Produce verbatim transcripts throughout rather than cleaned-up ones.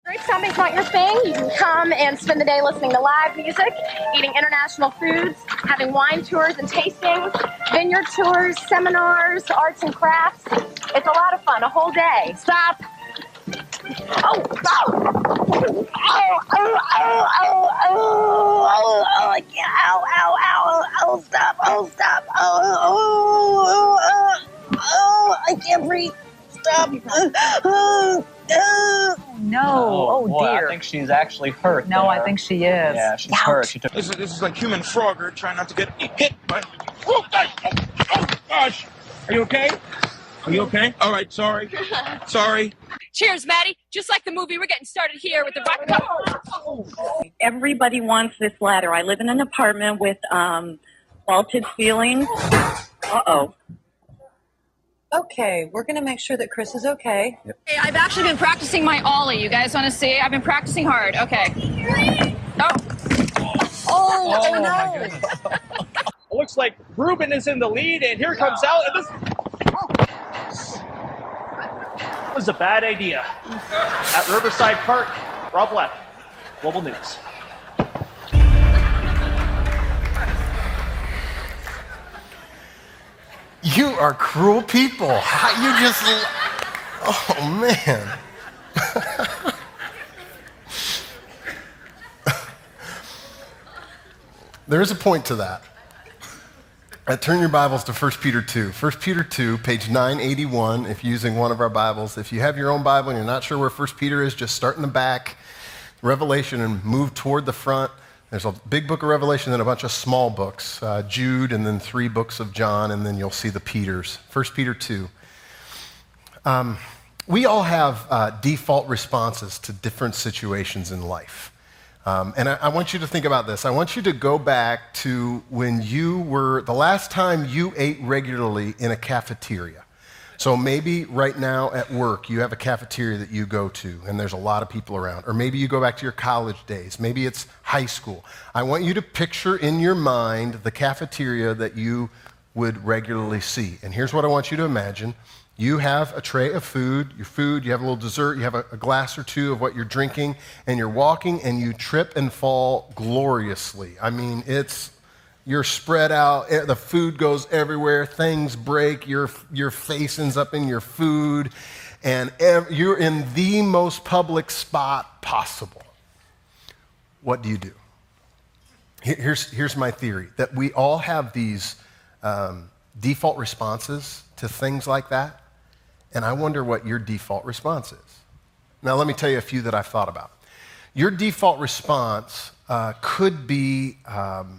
If something's not your thing, you can come and spend the day listening to live music, eating international foods, having wine tours and tastings, vineyard tours, seminars, arts and crafts. It's a lot of fun, a whole day. Stop. Oh, oh, oh, oh, oh, oh, oh, oh, oh, I can't, ow, ow, ow, oh, stop, oh, stop, oh, oh, oh, oh, oh, I can't breathe, stop, oh, oh. No, oh, oh boy, dear. I think she's actually hurt. No, there. I think she is. Yeah, she's Ouch. hurt. She took. This is, this is like human Frogger trying not to get hit by. Oh, oh, oh gosh! Are you okay? Are you okay? All right, sorry. Sorry. Cheers, Maddie. Just like the movie, we're getting started here with the rock cup. Everybody wants this ladder. I live in an apartment with um, vaulted ceilings. Uh-oh. Okay, we're going to make sure that Chris is okay. Hey, I've actually been practicing my ollie. You guys want to see? I've been practicing hard. Okay. Oh. Oh, oh no. It looks like Ruben is in the lead, and here comes out. And this was a bad idea. At Riverside Park, Rob Leff, Global News. You are cruel people. You just, oh man. There is a point to that. Uh, turn your Bibles to First Peter two. First Peter two, page nine eighty-one, if you're using one of our Bibles. If you have your own Bible and you're not sure where First Peter is, just start in the back, Revelation, and move toward the front. There's a big book of Revelation, then a bunch of small books, uh, Jude, and then three books of John, and then you'll see the Peters. First Peter two. Um, we all have uh, default responses to different situations in life. Um, and I, I want you to think about this. I want you to go back to when you were, the last time you ate regularly in a cafeteria. So maybe right now at work, you have a cafeteria that you go to, and there's a lot of people around. Or maybe you go back to your college days. Maybe it's high school. I want you to picture in your mind the cafeteria that you would regularly see. And here's what I want you to imagine. You have a tray of food, your food, you have a little dessert, you have a, a glass or two of what you're drinking, and you're walking and you trip and fall gloriously. I mean, it's, you're spread out, the food goes everywhere, things break, your, your face ends up in your food, and ev- you're in the most public spot possible. What do you do? Here, here's, here's my theory, that we all have these um, default responses to things like that. And I wonder what your default response is. Now, let me tell you a few that I've thought about. Your default response uh, could be um,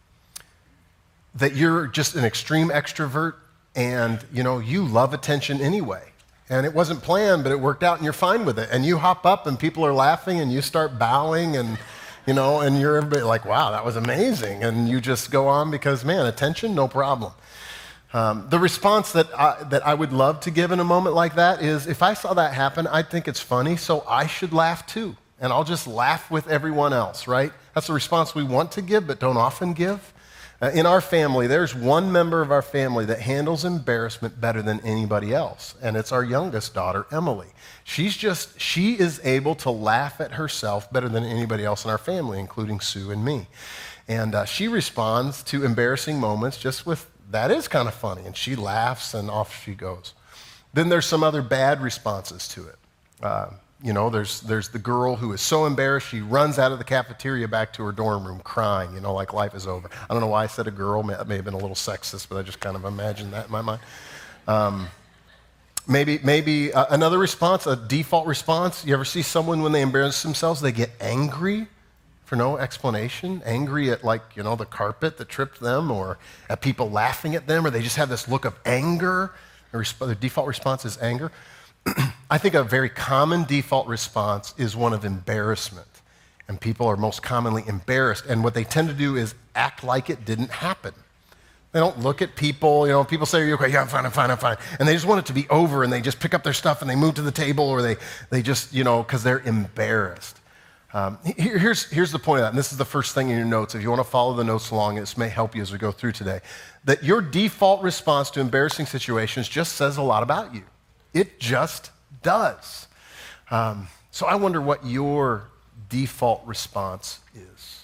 that you're just an extreme extrovert and, you know, you love attention anyway. And it wasn't planned, but it worked out and you're fine with it. And you hop up and people are laughing and you start bowing and, you know, and you're everybody like, wow, that was amazing. And you just go on because, man, attention, no problem. Um, the response that I, that I would love to give in a moment like that is, if I saw that happen, I'd think it's funny, so I should laugh too. And I'll just laugh with everyone else, right? That's the response we want to give, but don't often give. Uh, in our family, there's one member of our family that handles embarrassment better than anybody else, and it's our youngest daughter, Emily. She's just, she is able to laugh at herself better than anybody else in our family, including Sue and me. And uh, she responds to embarrassing moments just with, that is kind of funny, and she laughs and off she goes. Then there's some other bad responses to it. Uh, you know, there's there's the girl who is so embarrassed she runs out of the cafeteria back to her dorm room crying, you know, like life is over. I don't know why I said a girl, that may have been a little sexist, but I just kind of imagined that in my mind. Um, maybe maybe uh, another response, a default response, you ever see someone when they embarrass themselves, they get angry? For no explanation, angry at, like, you know, the carpet that tripped them, or at people laughing at them, or they just have this look of anger. Their, resp- their default response is anger. I think a very common default response is one of embarrassment, and people are most commonly embarrassed, and what they tend to do is act like it didn't happen. They don't look at people, you know, people say, are you okay? Yeah, I'm fine, I'm fine, I'm fine. And they just want it to be over, and they just pick up their stuff, and they move to the table, or they, they just, you know, because they're embarrassed. Um, here, here's, here's the point of that, and this is the first thing in your notes. If you want to follow the notes along, this may help you as we go through today. That your default response to embarrassing situations just says a lot about you. It just does. Um, So I wonder what your default response is.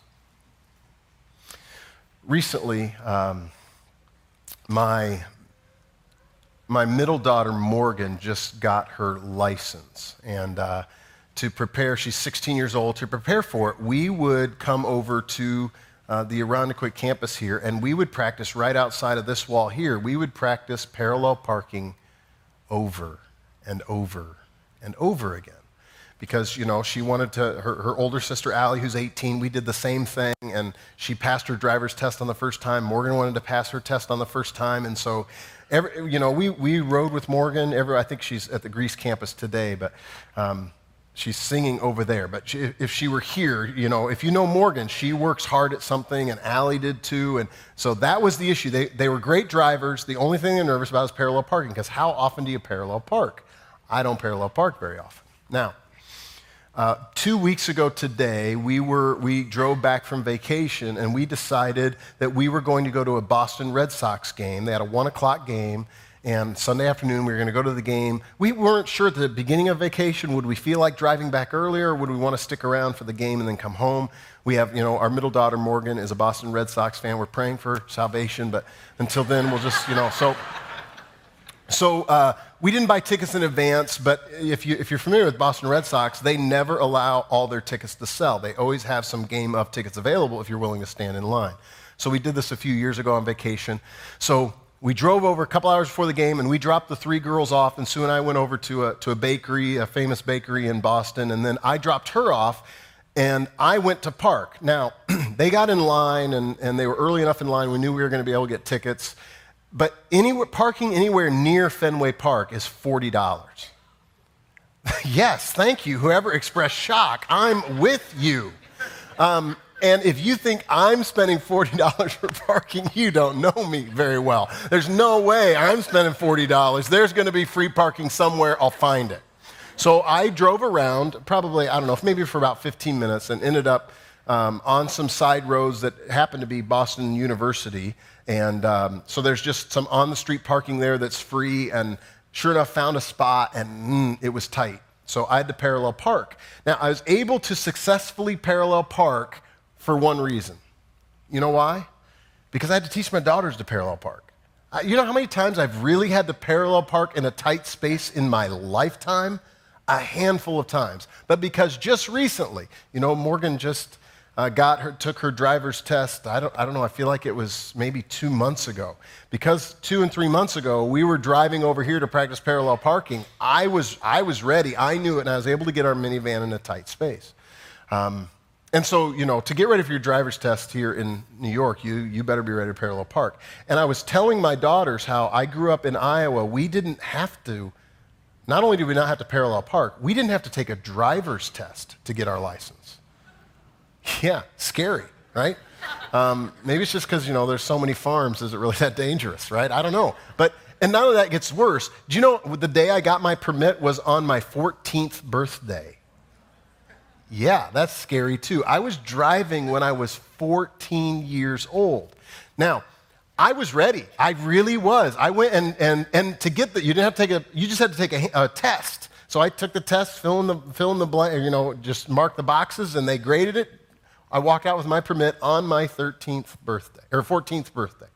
Recently, um, my, my middle daughter, Morgan, just got her license. And uh, to prepare, she's sixteen years old, to prepare for it, we would come over to uh, the Irondequoit campus here, and we would practice right outside of this wall here. We would practice parallel parking over and over and over again. Because, you know, she wanted to, her, her older sister, Allie, who's eighteen, we did the same thing, and she passed her driver's test on the first time. Morgan wanted to pass her test on the first time, and so, every, you know, we, we rode with Morgan. Every, I think she's at the Greece campus today, but um, she's singing over there. But she, if she were here, you know, if you know Morgan, she works hard at something, and Allie did too, and so that was the issue. They, they were great drivers. The only thing they're nervous about is parallel parking, because how often do you parallel park? I don't parallel park very often. Now, Uh, two weeks ago today, we were we drove back from vacation, and we decided that we were going to go to a Boston Red Sox game. They had a one o'clock game, and Sunday afternoon we were going to go to the game. We weren't sure at the beginning of vacation, would we feel like driving back earlier, or would we want to stick around for the game and then come home? We have, you know, our middle daughter, Morgan, is a Boston Red Sox fan. We're praying for salvation, but until then, we'll just, you know, so... So uh, we didn't buy tickets in advance, but if, you, if you're familiar with Boston Red Sox, they never allow all their tickets to sell. They always have some game of tickets available if you're willing to stand in line. So we did this a few years ago on vacation. So we drove over a couple hours before the game, and we dropped the three girls off, and Sue and I went over to a, to a bakery, a famous bakery in Boston, and then I dropped her off, and I went to park. Now, they got in line, and, and they were early enough in line, we knew we were going to be able to get tickets. But anywhere, parking anywhere near Fenway Park is forty dollars. Yes, thank you, whoever expressed shock. I'm with you. Um, and if you think I'm spending forty dollars for parking, you don't know me very well. There's no way I'm spending forty dollars. There's going to be free parking somewhere. I'll find it. So I drove around, probably, I don't know, maybe for about fifteen minutes, and ended up um, on some side roads that happened to be Boston University. And um, so there's just some on-the-street parking there that's free, and sure enough, found a spot, and mm, it was tight. So I had to parallel park. Now, I was able to successfully parallel park for one reason. You know why? Because I had to teach my daughters to parallel park. I, you know how many times I've really had to parallel park in a tight space in my lifetime? A handful of times. But because just recently, you know, Morgan just... Uh, got her, took her driver's test, I don't, I don't know, I feel like it was maybe two months ago. Because two and three months ago, we were driving over here to practice parallel parking. I was, I was ready, I knew it, and I was able to get our minivan in a tight space. Um, and so, you know, to get ready for your driver's test here in New York, you, you better be ready to parallel park. And I was telling my daughters how I grew up in Iowa, we didn't have to, not only did we not have to parallel park, we didn't have to take a driver's test to get our license. Yeah, scary, right? Um, maybe it's just because, you know, there's so many farms, is it really that dangerous, right? I don't know. But, and none of that gets worse. Do you know the day I got my permit was on my fourteenth birthday? Yeah, that's scary too. I was driving when I was fourteen years old. Now, I was ready. I really was. I went and, and, and to get the, you didn't have to take a, you just had to take a, a test. So I took the test, fill in the, fill in the blank, you know, just mark the boxes, and they graded it. I walked out with my permit on my thirteenth birthday, or fourteenth birthday.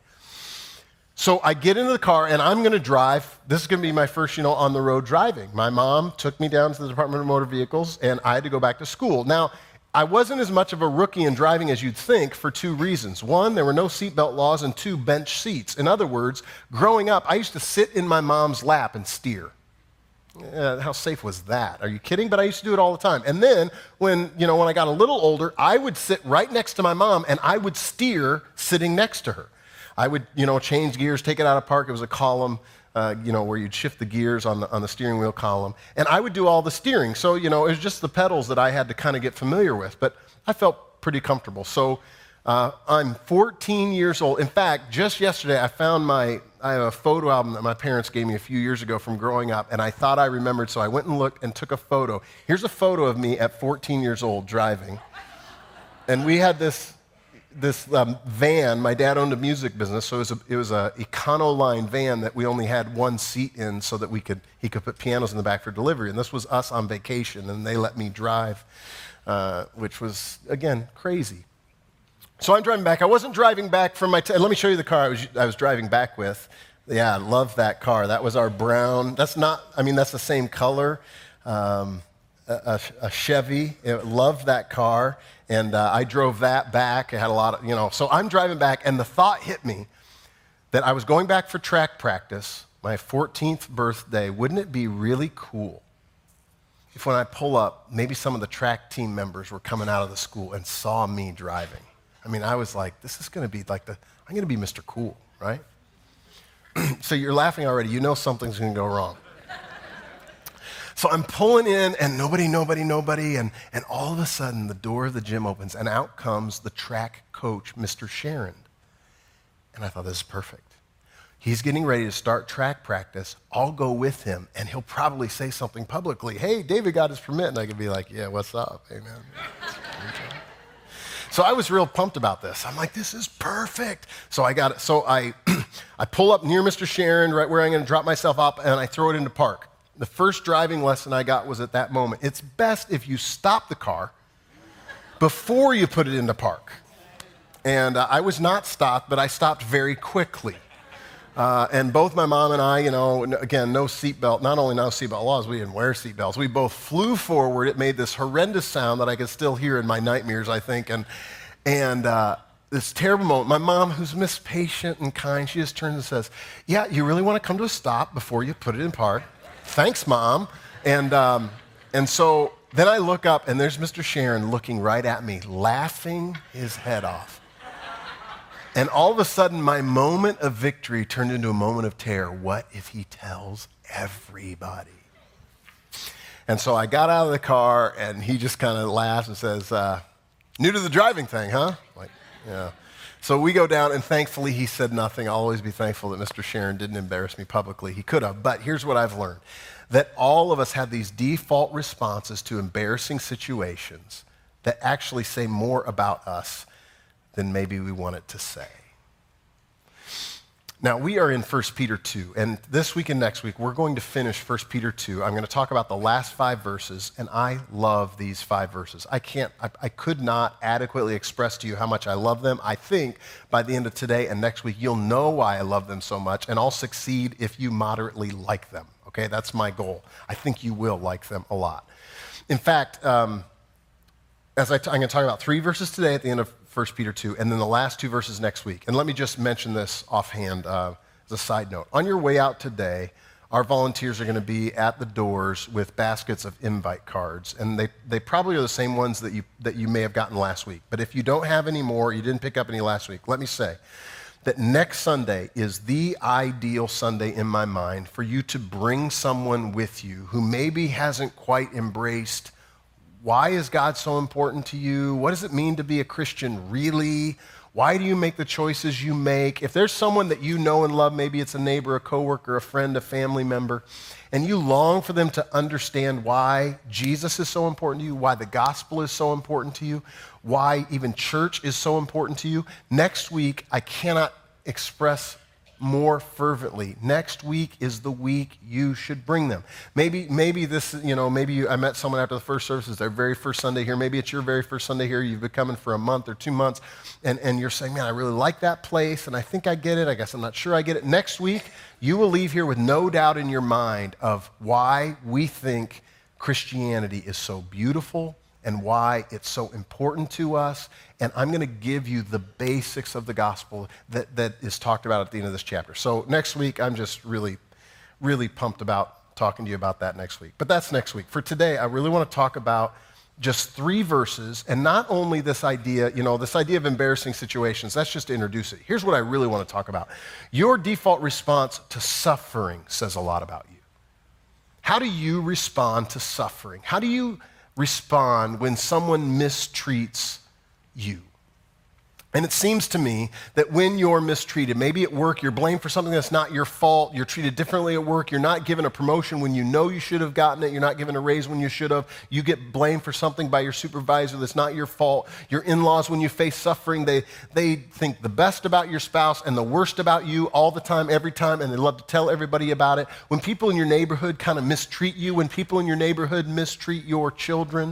So I get into the car, and I'm going to drive. This is going to be my first, you know, on-the-road driving. My mom took me down to the Department of Motor Vehicles, and I had to go back to school. Now, I wasn't as much of a rookie in driving as you'd think for two reasons. One, there were no seatbelt laws, and two, bench seats. In other words, growing up, I used to sit in my mom's lap and steer. Uh, how safe was that? Are you kidding? But I used to do it all the time. And then when, you know, when I got a little older, I would sit right next to my mom, and I would steer sitting next to her. I would, you know, change gears, take it out of park. It was a column, uh, you know, where you'd shift the gears on the, on the steering wheel column. And I would do all the steering. So, you know, it was just the pedals that I had to kind of get familiar with. But I felt pretty comfortable. So uh, I'm fourteen years old. In fact, just yesterday, I found my, I have a photo album that my parents gave me a few years ago from growing up, and I thought I remembered, so I went and looked and took a photo. Here's a photo of me at fourteen years old driving. And we had this, this um, van. My dad owned a music business, so it was a, it was a Econoline van that we only had one seat in, so that we could he could put pianos in the back for delivery. And this was us on vacation, and they let me drive, uh, which was again crazy. So I'm driving back. I wasn't driving back from my. T- let me show you the car I was I was driving back with. Yeah, I love that car. That was our brown. That's not. I mean, that's the same color. Um, a, a Chevy. I loved that car. And uh, I drove that back. I had a lot of, you know, so I'm driving back, and the thought hit me that I was going back for track practice, my fourteenth birthday. Wouldn't it be really cool if when I pull up, maybe some of the track team members were coming out of the school and saw me driving? I mean, I was like, this is going to be like the, I'm going to be Mister Cool, right? So you're laughing already. You know something's going to go wrong. So I'm pulling in, and nobody, nobody, nobody, and, and all of a sudden, the door of the gym opens, and out comes the track coach, Mister Sharon. And I thought, this is perfect. He's getting ready to start track practice. I'll go with him, and he'll probably say something publicly. Hey, David got his permit. And I could be like, yeah, what's up? Hey, man. So I was real pumped about this. I'm like, this is perfect. So I got it. So I, I pull up near Mister Sharon, right where I'm going to drop myself up, and I throw it into park. The first driving lesson I got was at that moment. It's best if you stop the car before you put it into park. And uh, I was not stopped, but I stopped very quickly. Uh, and both my mom and I, you know, again, no seatbelt, not only no seatbelt laws, we didn't wear seatbelts. We both flew forward. It made this horrendous sound that I could still hear in my nightmares, I think. And, and uh, this terrible moment, my mom, who's Miss Patient and kind, she just turns and says, yeah, you really want to come to a stop before you put it in park? Thanks, Mom. And, um, and so then I look up, and there's Mister Sharon looking right at me, laughing his head off. And all of a sudden, my moment of victory turned into a moment of terror. What if he tells everybody? And so I got out of the car, and he just kind of laughs and says, uh, new to the driving thing, huh? Like, yeah. So we go down, and thankfully he said nothing. I'll always be thankful that Mister Sharon didn't embarrass me publicly. He could have, but here's what I've learned. That all of us have these default responses to embarrassing situations that actually say more about us than maybe we want it to say. Now, we are in First Peter two, and this week and next week, we're going to finish First Peter two. I'm going to talk about the last five verses, and I love these five verses. I can't, I, I could not adequately express to you how much I love them. I think by the end of today and next week, you'll know why I love them so much, and I'll succeed if you moderately like them, okay? That's my goal. I think you will like them a lot. In fact, um, as I t- I'm going to talk about three verses today at the end of First Peter two, and then the last two verses next week. And let me just mention this offhand uh, as a side note. On your way out today, our volunteers are going to be at the doors with baskets of invite cards, and they, they probably are the same ones that you, that you may have gotten last week. But if you don't have any more, you didn't pick up any last week, let me say that next Sunday is the ideal Sunday in my mind for you to bring someone with you who maybe hasn't quite embraced why is God so important to you? What does it mean to be a Christian really? Why do you make the choices you make? If there's someone that you know and love, maybe it's a neighbor, a coworker, a friend, a family member, and you long for them to understand why Jesus is so important to you, why the gospel is so important to you, why even church is so important to you, next week, I cannot express more fervently. Next week is the week you should bring them. Maybe, maybe this, you know, maybe you, I met someone after the first service, it's their very first Sunday here. Maybe it's your very first Sunday here. You've been coming for a month or two months, and, and you're saying, man, I really like that place, and I think I get it. I guess I'm not sure I get it. Next week, you will leave here with no doubt in your mind of why we think Christianity is so beautiful and why it's so important to us. And I'm going to give you the basics of the gospel that, that is talked about at the end of this chapter. So next week, I'm just really, really pumped about talking to you about that next week. But that's next week. For today, I really want to talk about just three verses, and not only this idea, you know, this idea of embarrassing situations, that's just to introduce it. Here's what I really want to talk about. Your default response to suffering says a lot about you. How do you respond to suffering? How do you respond when someone mistreats you? And it seems to me that when you're mistreated, maybe at work you're blamed for something that's not your fault, you're treated differently at work, you're not given a promotion when you know you should have gotten it, you're not given a raise when you should have, you get blamed for something by your supervisor that's not your fault, your in-laws, when you face suffering, they, they think the best about your spouse and the worst about you all the time, every time, and they love to tell everybody about it. When people in your neighborhood kind of mistreat you, when people in your neighborhood mistreat your children,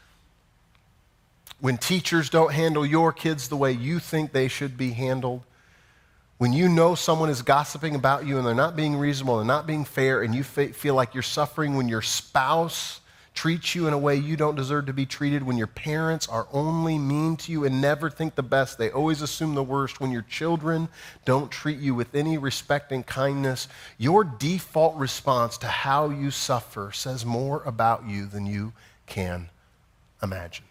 when teachers don't handle your kids the way you think they should be handled, when you know someone is gossiping about you and they're not being reasonable, they're not being fair, and you feel like you're suffering, when your spouse treats you in a way you don't deserve to be treated, when your parents are only mean to you and never think the best, they always assume the worst, when your children don't treat you with any respect and kindness, your default response to how you suffer says more about you than you can imagine.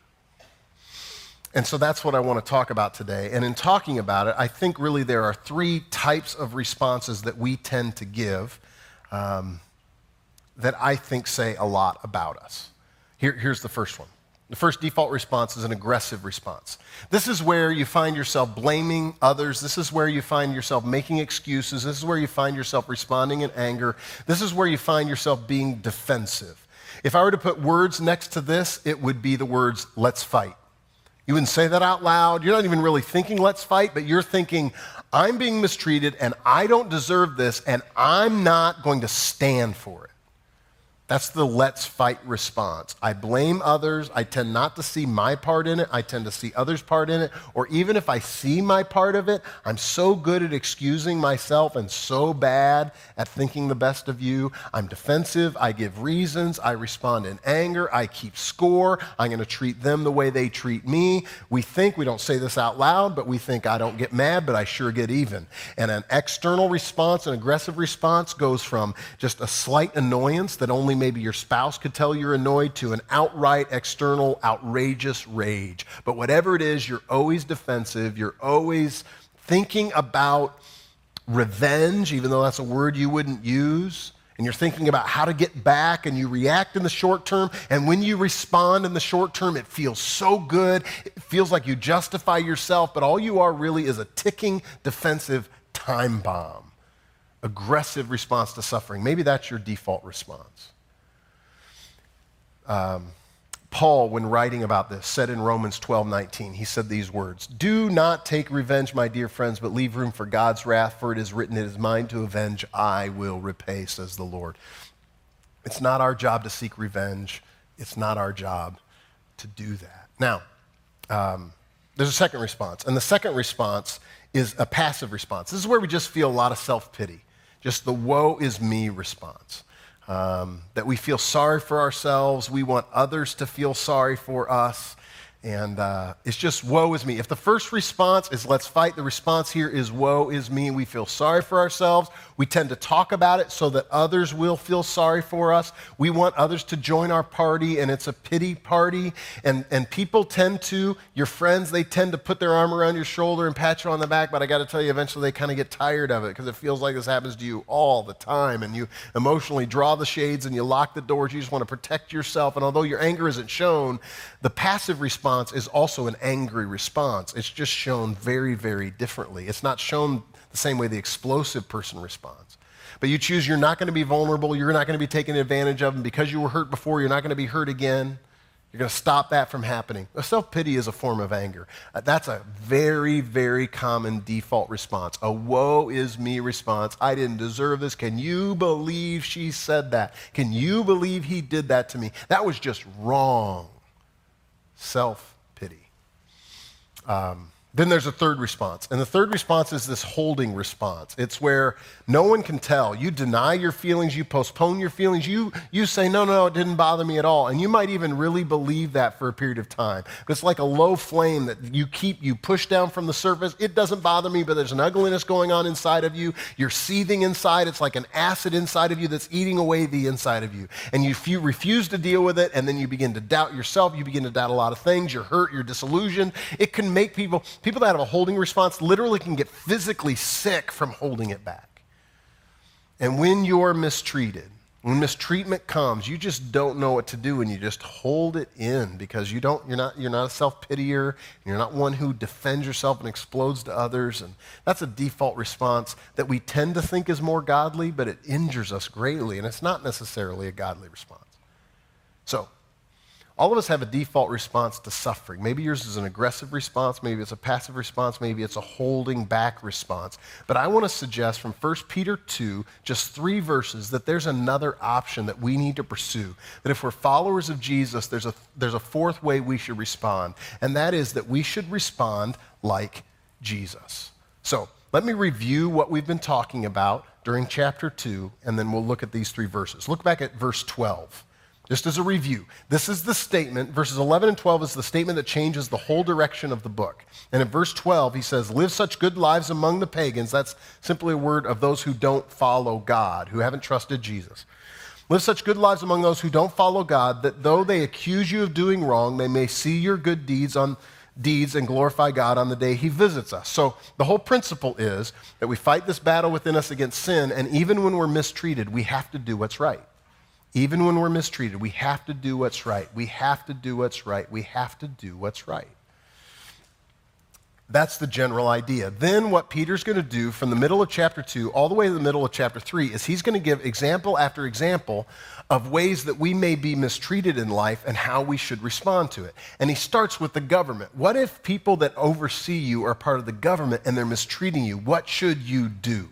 And so that's what I want to talk about today. And in talking about it, I think really there are three types of responses that we tend to give um, that I think say a lot about us. Here, here's the first one. The first default response is an aggressive response. This is where you find yourself blaming others. This is where you find yourself making excuses. This is where you find yourself responding in anger. This is where you find yourself being defensive. If I were to put words next to this, it would be the words, let's fight. You wouldn't say that out loud. You're not even really thinking, let's fight, but you're thinking, I'm being mistreated and I don't deserve this and I'm not going to stand for it. That's the let's fight response. I blame others. I tend not to see my part in it. I tend to see others' part in it. Or even if I see my part of it, I'm so good at excusing myself and so bad at thinking the best of you. I'm defensive. I give reasons. I respond in anger. I keep score. I'm going to treat them the way they treat me. We think, we don't say this out loud, but we think I don't get mad, but I sure get even. And an external response, an aggressive response, goes from just a slight annoyance that only maybe your spouse could tell you're annoyed to an outright, external, outrageous rage. But whatever it is, you're always defensive. You're always thinking about revenge, even though that's a word you wouldn't use. And you're thinking about how to get back, and you react in the short term. And when you respond in the short term, it feels so good. It feels like you justify yourself, but all you are really is a ticking defensive time bomb. Aggressive response to suffering. Maybe that's your default response. Um, Paul, when writing about this, said in Romans twelve nineteen, he said these words, "Do not take revenge, my dear friends, but leave room for God's wrath, for it is written, it is mine to avenge, I will repay, says the Lord." It's not our job to seek revenge. It's not our job to do that. Now, um, there's a second response, and the second response is a passive response. This is where we just feel a lot of self-pity, just the woe is me response. Um, that we feel sorry for ourselves. We want others to feel sorry for us. And uh, it's just woe is me. If the first response is let's fight, the response here is woe is me. We feel sorry for ourselves. We tend to talk about it so that others will feel sorry for us. We want others to join our party, and it's a pity party. And, and people tend to, your friends, they tend to put their arm around your shoulder and pat you on the back, but I got to tell you, eventually they kind of get tired of it because it feels like this happens to you all the time, and you emotionally draw the shades and you lock the doors. You just want to protect yourself, and although your anger isn't shown, the passive response is also an angry response. It's just shown very, very differently. It's not shown the same way the explosive person responds. But you choose you're not going to be vulnerable, you're not going to be taken advantage of, and because you were hurt before, you're not going to be hurt again. You're going to stop that from happening. Self-pity is a form of anger. Uh, that's a very, very common default response. A woe is me response. I didn't deserve this. Can you believe she said that? Can you believe he did that to me? That was just wrong. Self-pity. Um, then there's a third response. And the third response is this holding response. It's where no one can tell. You deny your feelings. You postpone your feelings. You, you say, no, no, it didn't bother me at all. And you might even really believe that for a period of time. It's like a low flame that you keep, you push down from the surface. It doesn't bother me, but there's an ugliness going on inside of you. You're seething inside. It's like an acid inside of you that's eating away the inside of you. And you, you refuse to deal with it, and then you begin to doubt yourself. You begin to doubt a lot of things. You're hurt. You're disillusioned. It can make people... People that have a holding response literally can get physically sick from holding it back. And when you're mistreated, When mistreatment comes, you just don't know what to do, and you just hold it in because you don't, you're not, you're not a self-pitier, and you're not one who defends yourself and explodes to others. And that's a default response that we tend to think is more godly, but it injures us greatly, and it's not necessarily a godly response. So, all of us have a default response to suffering. Maybe yours is an aggressive response, maybe it's a passive response, maybe it's a holding back response. But I want to suggest from First Peter two, just three verses, that there's another option that we need to pursue. That if we're followers of Jesus, there's a, there's a fourth way we should respond, and that is that we should respond like Jesus. So let me review what we've been talking about during chapter two, and then we'll look at these three verses. Look back at verse twelve. Just as a review, this is the statement, verses eleven and twelve is the statement that changes the whole direction of the book. And in verse twelve, he says, live such good lives among the pagans. That's simply a word of those who don't follow God, who haven't trusted Jesus. Live such good lives among those who don't follow God, that though they accuse you of doing wrong, they may see your good deeds on deeds and glorify God on the day he visits us. So the whole principle is that we fight this battle within us against sin, and even when we're mistreated, we have to do what's right. Even when we're mistreated, we have to do what's right. We have to do what's right. We have to do what's right. That's the general idea. Then what Peter's going to do from the middle of chapter two all the way to the middle of chapter three is he's going to give example after example of ways that we may be mistreated in life and how we should respond to it. And he starts with the government. What if people that oversee you are part of the government and they're mistreating you? What should you do?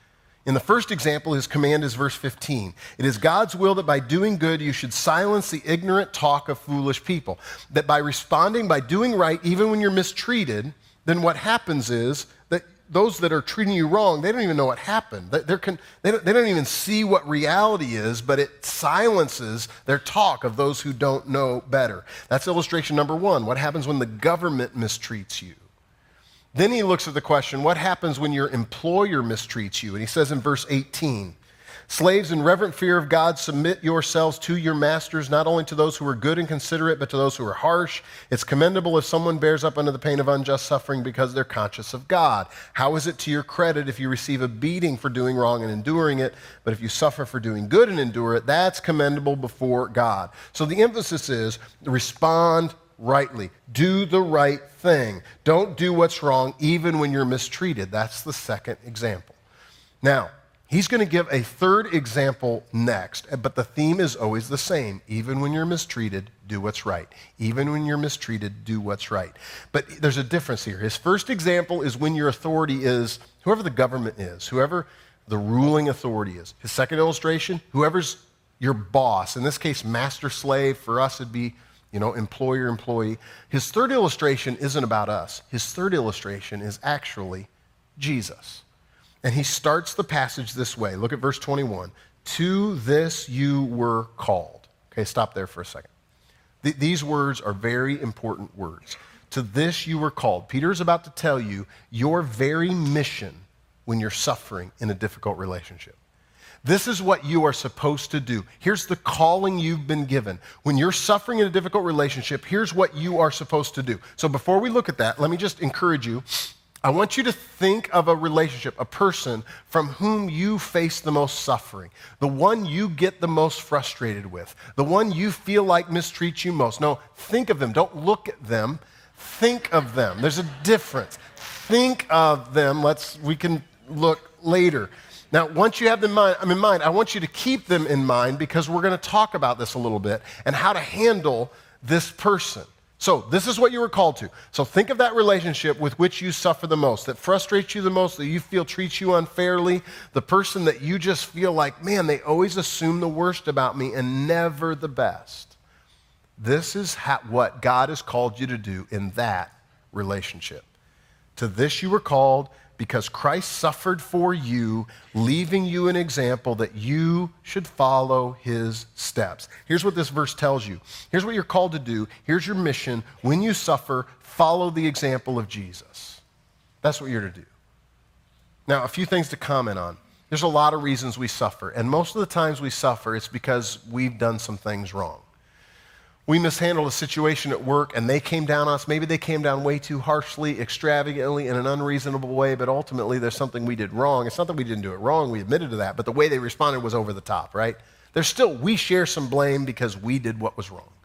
In the first example, his command is verse fifteen. It is God's will that by doing good you should silence the ignorant talk of foolish people. That by responding, by doing right, even when you're mistreated, then what happens is that those that are treating you wrong, they don't even know what happened. They're con- they, don't, they don't even see what reality is, but it silences their talk of those who don't know better. That's illustration number one. What happens when the government mistreats you? Then he looks at the question, what happens when your employer mistreats you? And he says in verse eighteen, slaves, in reverent fear of God, submit yourselves to your masters, not only to those who are good and considerate, but to those who are harsh. It's commendable if someone bears up under the pain of unjust suffering because they're conscious of God. How is it to your credit if you receive a beating for doing wrong and enduring it? But if you suffer for doing good and endure it, that's commendable before God. So the emphasis is respond rightly. Do the right thing. Don't do what's wrong even when you're mistreated. That's the second example. Now, he's going to give a third example next, but the theme is always the same. Even when you're mistreated, do what's right. Even when you're mistreated, do what's right. But there's a difference here. His first example is when your authority is whoever the government is, whoever the ruling authority is. His second illustration, whoever's your boss. In this case, master slave. For us, it'd be You know, employer, employee. His third illustration isn't about us. His third illustration is actually Jesus. And he starts the passage this way. Look at verse twenty-one. To this you were called. Okay, stop there for a second. Th- these words are very important words. To this you were called. Peter's about to tell you your very mission when you're suffering in a difficult relationship. This is what you are supposed to do. Here's the calling you've been given. When you're suffering in a difficult relationship, here's what you are supposed to do. So before we look at that, let me just encourage you. I want you to think of a relationship, a person from whom you face the most suffering, the one you get the most frustrated with, the one you feel like mistreats you most. No, think of them. Don't look at them. Think of them. There's a difference. Think of them. Let's, we can look later. Now, once you have them in mind, in mind, I want you to keep them in mind because we're going to talk about this a little bit and how to handle this person. So this is what you were called to. So think of that relationship with which you suffer the most, that frustrates you the most, that you feel treats you unfairly, the person that you just feel like, man, they always assume the worst about me and never the best. This is how, what God has called you to do in that relationship. To this you were called, because Christ suffered for you, leaving you an example that you should follow his steps. Here's what this verse tells you. Here's what you're called to do. Here's your mission. When you suffer, follow the example of Jesus. That's what you're to do. Now, a few things to comment on. There's a lot of reasons we suffer, and most of the times we suffer, it's because we've done some things wrong. We mishandled a situation at work and they came down on us. Maybe they came down way too harshly, extravagantly, in an unreasonable way, but ultimately there's something we did wrong. It's not that we didn't do it wrong, we admitted to that, but the way they responded was over the top, right? There's still, we share some blame because we did what was wrong.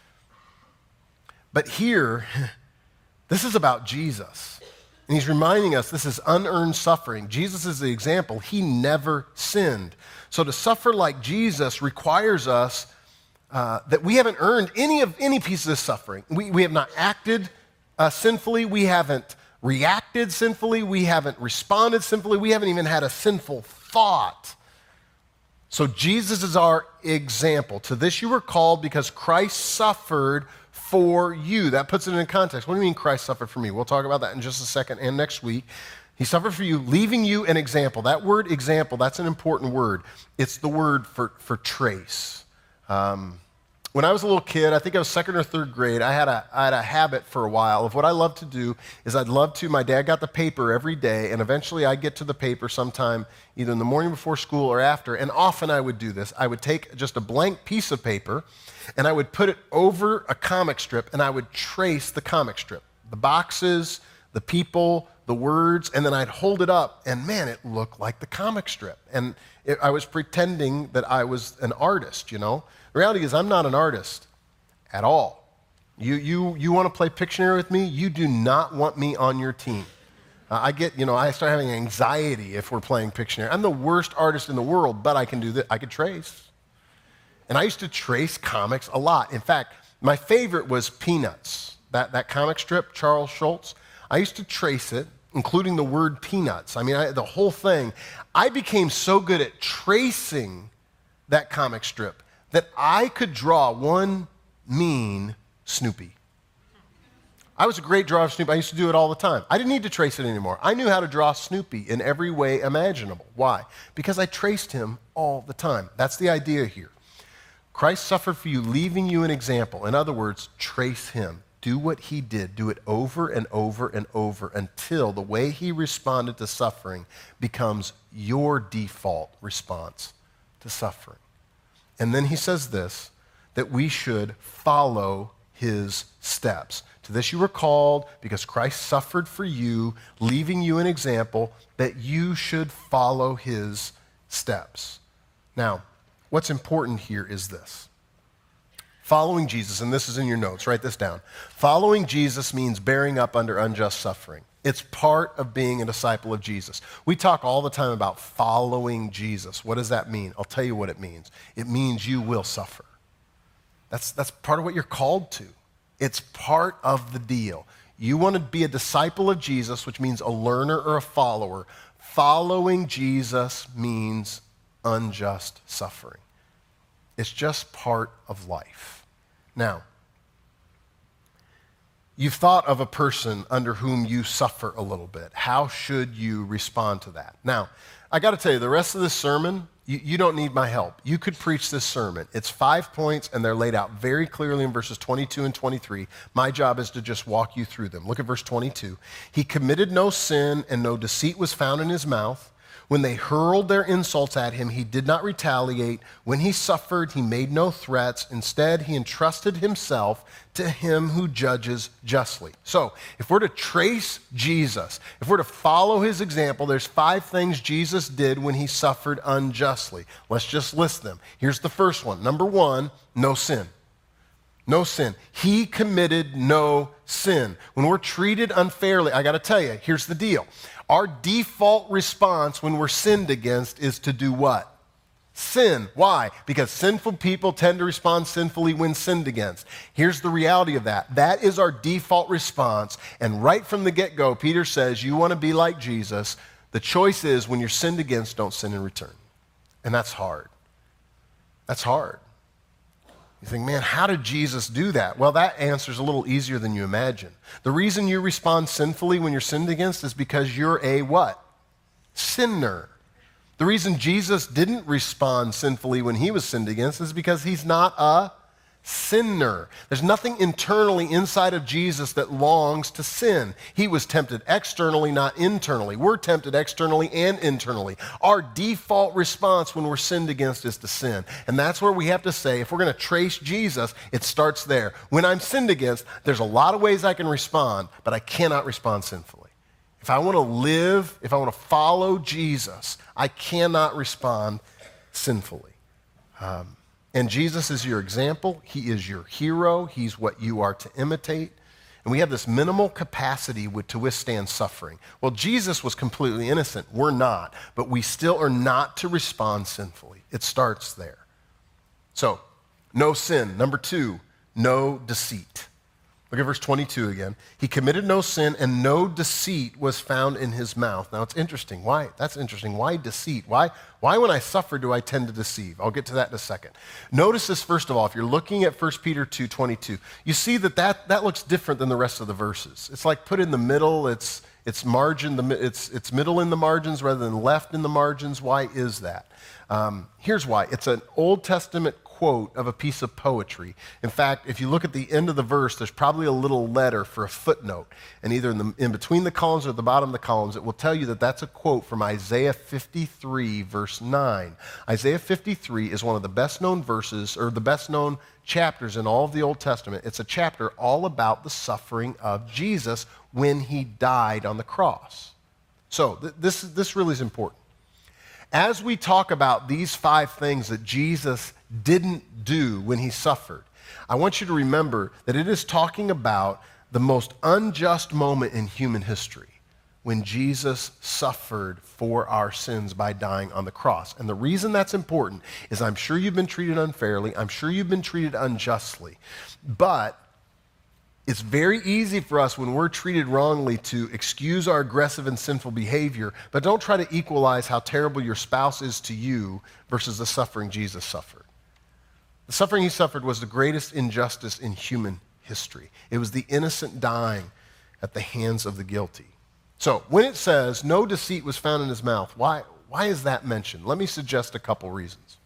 But here, this is about Jesus. And he's reminding us this is unearned suffering. Jesus is the example. He never sinned. So to suffer like Jesus requires us uh, that we haven't earned any of any piece of this suffering. We, we have not acted uh, sinfully. We haven't reacted sinfully. We haven't responded sinfully. We haven't even had a sinful thought. So Jesus is our example. To this you were called because Christ suffered for you. That puts it in context. What do you mean Christ suffered for me? We'll talk about that in just a second and next week. He suffered for you, leaving you an example. That word example, that's an important word. It's the word for, for trace. Um, when I was a little kid, I think I was second or third grade, I had, a, I had a habit for a while of what I loved to do is I'd love to, my dad got the paper every day, and eventually I'd get to the paper sometime either in the morning before school or after, and often I would do this. I would take just a blank piece of paper, and I would put it over a comic strip, and I would trace the comic strip, the boxes, the people, the words, and then I'd hold it up, and man, it looked like the comic strip. And it, I was pretending that I was an artist, you know? The reality is I'm not an artist at all. You, you, you want to play Pictionary with me? You do not want me on your team. Uh, I get, you know, I start having anxiety if we're playing Pictionary. I'm the worst artist in the world, but I can do that. I can trace. And I used to trace comics a lot. In fact, my favorite was Peanuts, that, that comic strip, Charles Schultz. I used to trace it, including the word peanuts. I mean, I, the whole thing. I became so good at tracing that comic strip that I could draw one mean Snoopy. I was a great drawer of Snoopy. I used to do it all the time. I didn't need to trace it anymore. I knew how to draw Snoopy in every way imaginable. Why? Because I traced him all the time. That's the idea here. Christ suffered for you, leaving you an example. In other words, trace him. Do what he did. Do it over and over and over until the way he responded to suffering becomes your default response to suffering. And then he says this, that we should follow his steps. To this you were called because Christ suffered for you, leaving you an example that you should follow his steps. Now, what's important here is this. Following Jesus, and this is in your notes, write this down. Following Jesus means bearing up under unjust suffering. It's part of being a disciple of Jesus. We talk all the time about following Jesus. What does that mean? I'll tell you what it means. It means you will suffer. That's, that's part of what you're called to. It's part of the deal. You want to be a disciple of Jesus, which means a learner or a follower. Following Jesus means unjust suffering. It's just part of life. Now, you've thought of a person under whom you suffer a little bit. How should you respond to that? Now, I got to tell you, the rest of this sermon, you, you don't need my help. You could preach this sermon. It's five points, and they're laid out very clearly in verses twenty-two and twenty-three. My job is to just walk you through them. Look at verse twenty-two. He committed no sin, and no deceit was found in his mouth. When they hurled their insults at him, he did not retaliate. When he suffered, he made no threats. Instead, he entrusted himself to him who judges justly. So, if we're to trace Jesus, if we're to follow his example, there's five things Jesus did when he suffered unjustly. Let's just list them. Here's the first one. Number one, no sin. No sin. He committed no sin. When we're treated unfairly, I got to tell you, here's the deal. Our default response when we're sinned against is to do what? Sin. Why? Because sinful people tend to respond sinfully when sinned against. Here's the reality of that. That is our default response. And right from the get-go, Peter says, you want to be like Jesus. The choice is when you're sinned against, don't sin in return. And that's hard. That's hard. You think, man, how did Jesus do that? Well, that answer is a little easier than you imagine. The reason you respond sinfully when you're sinned against is because you're a what? Sinner. The reason Jesus didn't respond sinfully when he was sinned against is because he's not a sinner. There's nothing internally inside of Jesus that longs to sin. He was tempted externally, not internally. We're tempted externally and internally. Our default response when we're sinned against is to sin. And that's where we have to say, if we're going to trace Jesus, it starts there. When I'm sinned against, there's a lot of ways I can respond, but I cannot respond sinfully. If I want to live, if I want to follow Jesus, I cannot respond sinfully. Um, and Jesus is your example. He is your hero. He's what you are to imitate. And we have this minimal capacity with, to withstand suffering. Well, Jesus was completely innocent. We're not. But we still are not to respond sinfully. It starts there. So, no sin. Number two, no deceit. Look at verse twenty-two again. He committed no sin and no deceit was found in his mouth. Now, it's interesting. Why? That's interesting. Why deceit? Why, why when I suffer do I tend to deceive? I'll get to that in a second. Notice this, first of all. If you're looking at First Peter two twenty-two, you see that, that that looks different than the rest of the verses. It's like put in the middle. It's, it's margin. The, it's, it's middle in the margins rather than left in the margins. Why is that? Um, here's why. It's an Old Testament quote of a piece of poetry. In fact, if you look at the end of the verse, there's probably a little letter for a footnote. And either in, the, in between the columns or at the bottom of the columns, it will tell you that that's a quote from Isaiah fifty-three, verse nine. Isaiah fifty-three is one of the best known verses, or the best known chapters in all of the Old Testament. It's a chapter all about the suffering of Jesus when he died on the cross. So th- this, this really is important. As we talk about these five things that Jesus didn't do when he suffered, I want you to remember that it is talking about the most unjust moment in human history, when Jesus suffered for our sins by dying on the cross. And the reason that's important is I'm sure you've been treated unfairly, I'm sure you've been treated unjustly, but it's very easy for us when we're treated wrongly to excuse our aggressive and sinful behavior, but don't try to equalize how terrible your spouse is to you versus the suffering Jesus suffered. The suffering he suffered was the greatest injustice in human history. It was the innocent dying at the hands of the guilty. So when it says no deceit was found in his mouth, why, why is that mentioned? Let me suggest a couple reasons.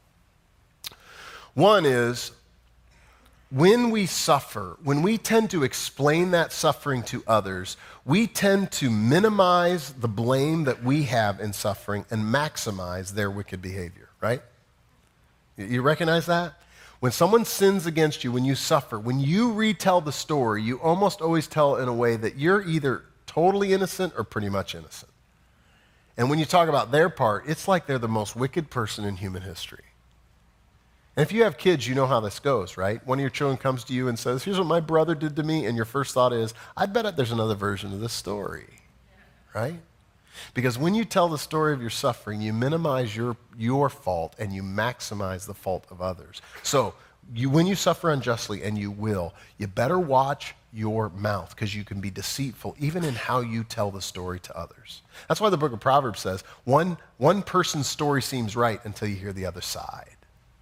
One is, when we suffer, when we tend to explain that suffering to others, we tend to minimize the blame that we have in suffering and maximize their wicked behavior, right? You recognize that? When someone sins against you, when you suffer, when you retell the story, you almost always tell it in a way that you're either totally innocent or pretty much innocent. And when you talk about their part, it's like they're the most wicked person in human history. And if you have kids, you know how this goes, right? One of your children comes to you and says, here's what my brother did to me, and your first thought is, I bet there's another version of this story, right? Because when you tell the story of your suffering, you minimize your, your fault and you maximize the fault of others. So you, when you suffer unjustly, and you will, you better watch your mouth, because you can be deceitful even in how you tell the story to others. That's why the book of Proverbs says, one, one person's story seems right until you hear the other side.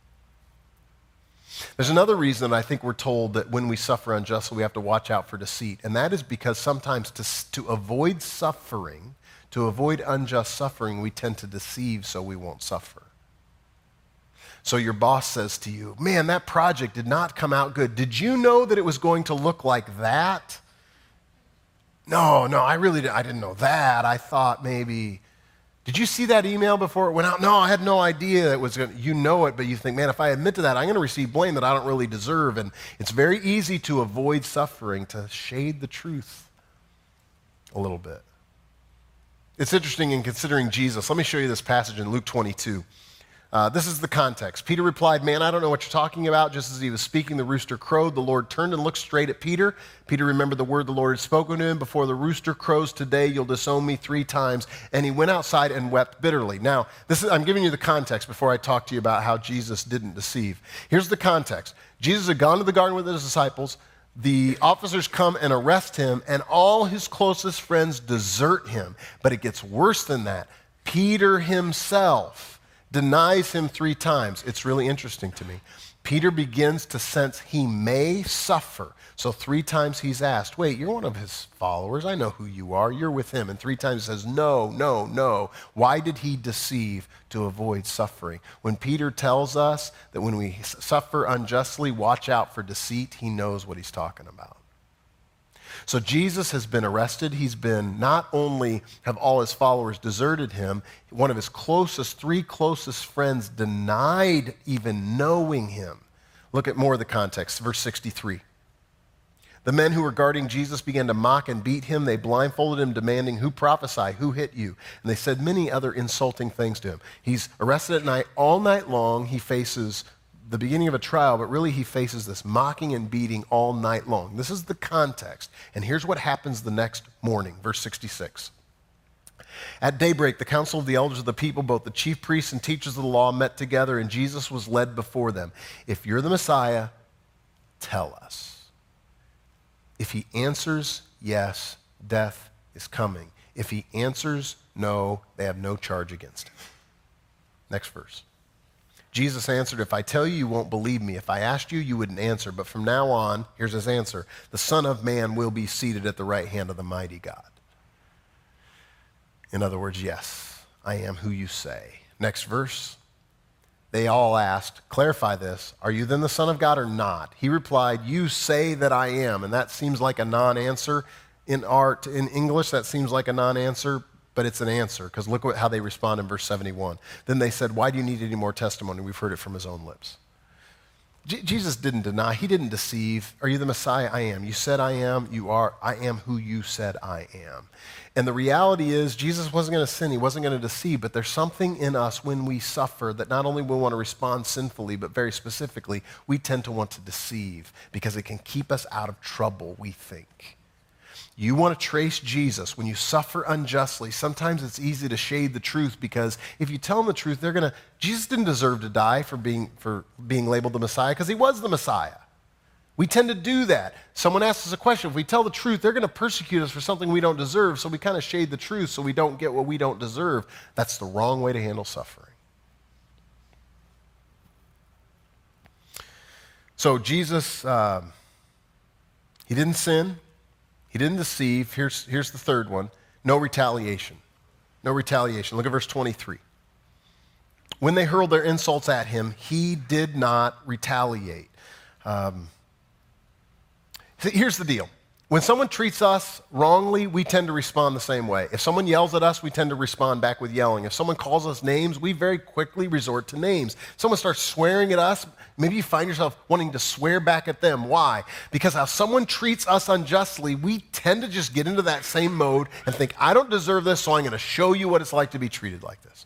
There's another reason I think we're told that when we suffer unjustly, we have to watch out for deceit, and that is because sometimes to, to avoid suffering, to avoid unjust suffering, we tend to deceive so we won't suffer. So your boss says to you, man, that project did not come out good. Did you know that it was going to look like that? No, no, I really did, I didn't know that. I thought maybe... Did you see that email before it went out? No, I had no idea it was going to, you know it, but you think, man, if I admit to that, I'm going to receive blame that I don't really deserve. And it's very easy to avoid suffering, to shade the truth a little bit. It's interesting in considering Jesus. Let me show you this passage in Luke twenty-two. Uh, this is the context. Peter replied, man, I don't know what you're talking about. Just as he was speaking, the rooster crowed. The Lord turned and looked straight at Peter. Peter remembered the word the Lord had spoken to him. Before the rooster crows today, you'll disown me three times. And he went outside and wept bitterly. Now, this is, I'm giving you the context before I talk to you about how Jesus didn't deceive. Here's the context. Jesus had gone to the garden with his disciples. The officers come and arrest him, and all his closest friends desert him. But it gets worse than that. Peter himself denies him three times. It's really interesting to me. Peter begins to sense he may suffer. So three times he's asked, wait, you're one of his followers. I know who you are. You're with him. And three times he says, no, no, no. Why did he deceive? To avoid suffering. When Peter tells us that when we suffer unjustly, watch out for deceit, he knows what he's talking about. So Jesus has been arrested. He's been, not only have all his followers deserted him, one of his closest, three closest friends denied even knowing him. Look at more of the context, verse sixty-three. The men who were guarding Jesus began to mock and beat him. They blindfolded him, demanding, who prophesied? Who hit you? And they said many other insulting things to him. He's arrested at night. All night long, he faces the beginning of a trial, but really he faces this mocking and beating all night long. This is the context. And here's what happens the next morning, verse sixty-six. At daybreak, the council of the elders of the people, both the chief priests and teachers of the law, met together, and Jesus was led before them. If you're the Messiah, tell us. If he answers yes, death is coming. If he answers no, they have no charge against him. Next verse. Jesus answered, if I tell you, you won't believe me. If I asked you, you wouldn't answer. But from now on, here's his answer. The Son of Man will be seated at the right hand of the mighty God. In other words, yes, I am who you say. Next verse. They all asked, clarify this, are you then the Son of God or not? He replied, you say that I am. And that seems like a non-answer. In art, in English, that seems like a non-answer, but it's an answer, because look what, how they respond in verse seventy-one. Then they said, why do you need any more testimony? We've heard it from his own lips. J- Jesus didn't deny. He didn't deceive. Are you the Messiah? I am. You said I am. You are. I am who you said I am. And the reality is Jesus wasn't going to sin. He wasn't going to deceive, but there's something in us when we suffer that not only we want to respond sinfully, but very specifically, we tend to want to deceive because it can keep us out of trouble, we think. You want to trace Jesus when you suffer unjustly. Sometimes it's easy to shade the truth because if you tell them the truth, they're going to, Jesus didn't deserve to die for being, for being labeled the Messiah because he was the Messiah. We tend to do that. Someone asks us a question. If we tell the truth, they're going to persecute us for something we don't deserve, so we kind of shade the truth so we don't get what we don't deserve. That's the wrong way to handle suffering. So Jesus, um, he didn't sin. He didn't deceive. Here's, here's the third one. No retaliation. No retaliation. Look at verse twenty-three. When they hurled their insults at him, he did not retaliate. Um, here's the deal. When someone treats us wrongly, we tend to respond the same way. If someone yells at us, we tend to respond back with yelling. If someone calls us names, we very quickly resort to names. Someone starts swearing at us, maybe you find yourself wanting to swear back at them. Why? Because how someone treats us unjustly, we tend to just get into that same mode and think, I don't deserve this, so I'm going to show you what it's like to be treated like this.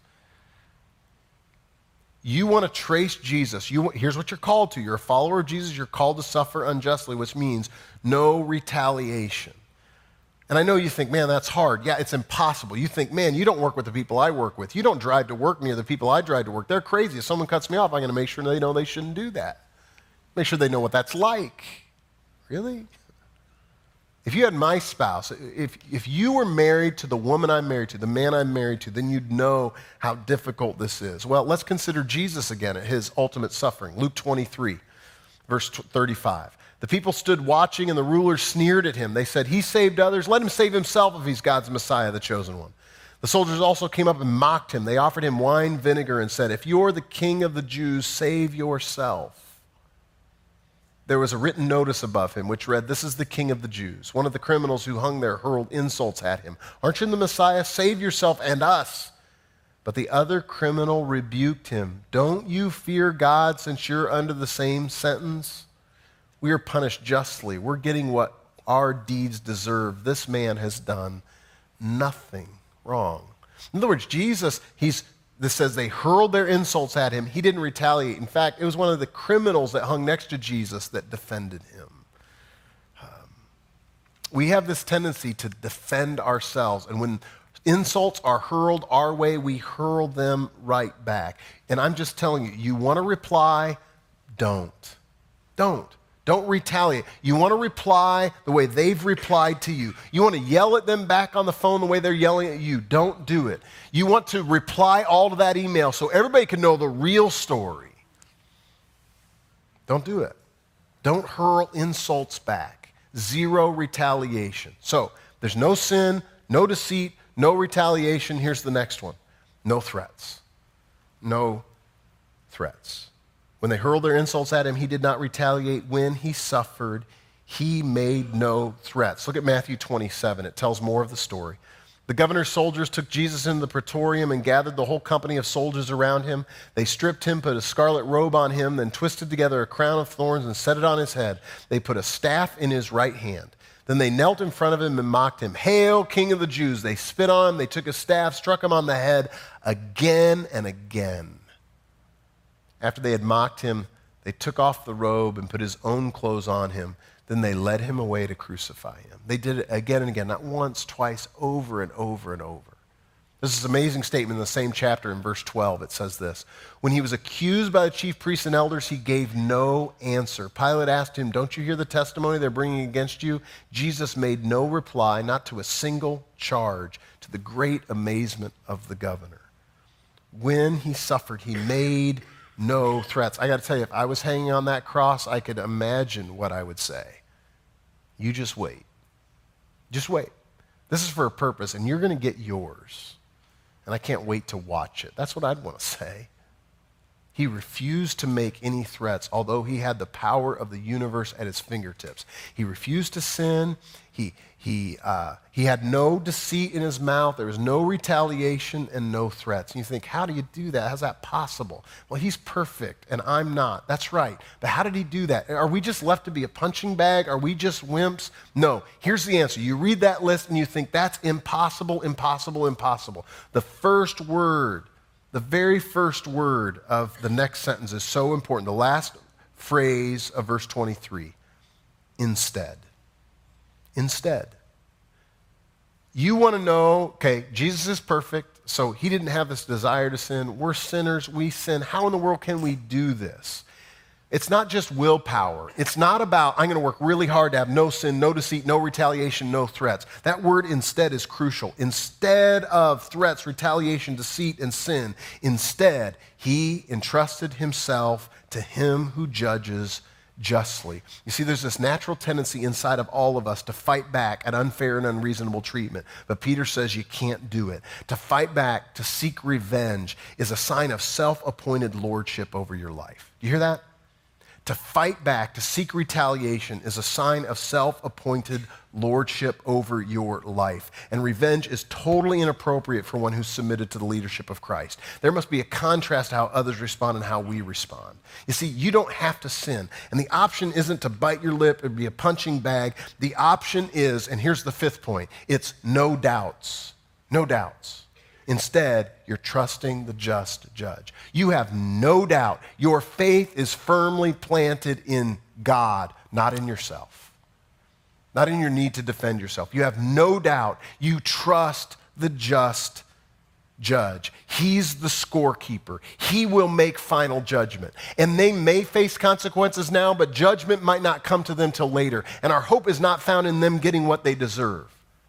You want to trace Jesus. You, here's what you're called to. You're a follower of Jesus. You're called to suffer unjustly, which means no retaliation. And I know you think, man, that's hard. Yeah, it's impossible. You think, man, you don't work with the people I work with. You don't drive to work near the people I drive to work. They're crazy. If someone cuts me off, I'm going to make sure they know they shouldn't do that. Make sure they know what that's like. Really? If you had my spouse, if, if you were married to the woman I'm married to, the man I'm married to, then you'd know how difficult this is. Well, let's consider Jesus again at his ultimate suffering. Luke twenty-three, verse thirty-five. The people stood watching and the rulers sneered at him. They said, he saved others. Let him save himself if he's God's Messiah, the chosen one. The soldiers also came up and mocked him. They offered him wine vinegar and said, if you're the king of the Jews, save yourself. There was a written notice above him which read, this is the king of the Jews. One of the criminals who hung there hurled insults at him. Aren't you the Messiah? Save yourself and us. But the other criminal rebuked him. Don't you fear God since you're under the same sentence? We are punished justly. We're getting what our deeds deserve. This man has done nothing wrong. In other words, Jesus, he's This says they hurled their insults at him. He didn't retaliate. In fact, it was one of the criminals that hung next to Jesus that defended him. Um, we have this tendency to defend ourselves. And when insults are hurled our way, we hurl them right back. And I'm just telling you, you want to reply, don't. Don't. Don't retaliate. You want to reply the way they've replied to you. You want to yell at them back on the phone the way they're yelling at you. Don't do it. You want to reply all to that email so everybody can know the real story. Don't do it. Don't hurl insults back. Zero retaliation. So there's no sin, no deceit, no retaliation. Here's the next one. No threats. No threats. When they hurled their insults at him, he did not retaliate. When he suffered, he made no threats. Look at Matthew twenty-seven. It tells more of the story. The governor's soldiers took Jesus into the praetorium and gathered the whole company of soldiers around him. They stripped him, put a scarlet robe on him, then twisted together a crown of thorns and set it on his head. They put a staff in his right hand. Then they knelt in front of him and mocked him. Hail, King of the Jews! They spit on him. They took a staff, struck him on the head again and again. After they had mocked him, They took off the robe and put his own clothes on him. Then they led him away to crucify him. They did it again and again, not once, twice, over and over and over. This is an amazing statement in the same chapter in verse twelve. It says this: when he was accused by the chief priests and elders, he gave no answer. Pilate asked him, don't you hear the testimony they're bringing against you? Jesus made no reply, not to a single charge, to the great amazement of the governor. When he suffered, he made no threats. I got to tell you, if I was hanging on that cross, I could imagine what I would say. You just wait. Just wait. This is for a purpose, and you're going to get yours. And I can't wait to watch it. That's what I'd want to say. He refused to make any threats, although he had the power of the universe at his fingertips. He refused to sin. He, he, uh, he had no deceit in his mouth. There was no retaliation and no threats. And you think, how do you do that? How's that possible? Well, he's perfect, and I'm not. That's right. But how did he do that? Are we just left to be a punching bag? Are we just wimps? No. Here's the answer. You read that list, and you think, that's impossible, impossible, impossible. The first word The very first word of the next sentence is so important. The last phrase of verse twenty-three, instead. Instead. You want to know, okay, Jesus is perfect, so he didn't have this desire to sin. We're sinners, we sin. How in the world can we do this? It's not just willpower. It's not about, I'm going to work really hard to have no sin, no deceit, no retaliation, no threats. That word instead is crucial. Instead of threats, retaliation, deceit, and sin, instead, he entrusted himself to him who judges justly. You see, there's this natural tendency inside of all of us to fight back at unfair and unreasonable treatment. But Peter says you can't do it. To fight back, to seek revenge, is a sign of self-appointed lordship over your life. Do you hear that? To fight back, to seek retaliation, is a sign of self-appointed lordship over your life. And revenge is totally inappropriate for one who's submitted to the leadership of Christ. There must be a contrast to how others respond and how we respond. You see, you don't have to sin. And the option isn't to bite your lip or be a punching bag. The option is, and here's the fifth point, it's no doubts. No doubts. Instead, you're trusting the just judge. You have no doubt. Your faith is firmly planted in God, not in yourself, not in your need to defend yourself. You have no doubt. You trust the just judge. He's the scorekeeper. He will make final judgment. And they may face consequences now, but judgment might not come to them till later. And our hope is not found in them getting what they deserve.